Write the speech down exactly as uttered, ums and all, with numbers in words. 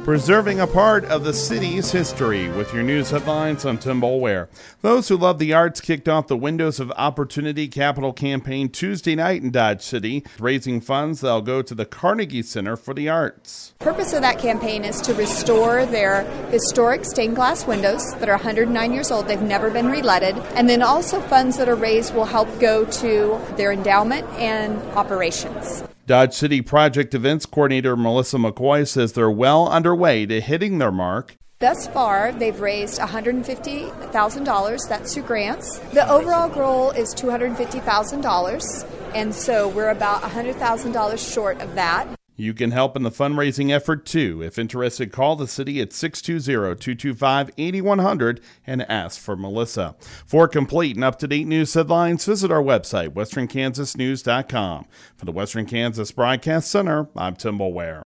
preserving a part of the city's history. With your news headlines, I'm Tim Boulware. Those who love the arts kicked off the Windows of Opportunity Capital campaign Tuesday night in Dodge City, raising funds that'll go to the Carnegie Center for the Arts. The purpose of that campaign is to restore their historic stained glass windows that are one hundred nine years old. They've never been re-leaded. And then also funds that are raised will help go to their endowment and operations. Dodge City Project Events Coordinator Melissa McCoy says they're well underway to hitting their mark. Thus far, they've raised one hundred fifty thousand dollars. That's through grants. The overall goal is two hundred fifty thousand dollars, and so we're about one hundred thousand dollars short of that. You can help in the fundraising effort, too. If interested, call the city at six two zero, two two five, eight one zero zero and ask for Melissa. For complete and up-to-date news headlines, visit our website, western kansas news dot com. For the Western Kansas Broadcast Center, I'm Tim Boulware.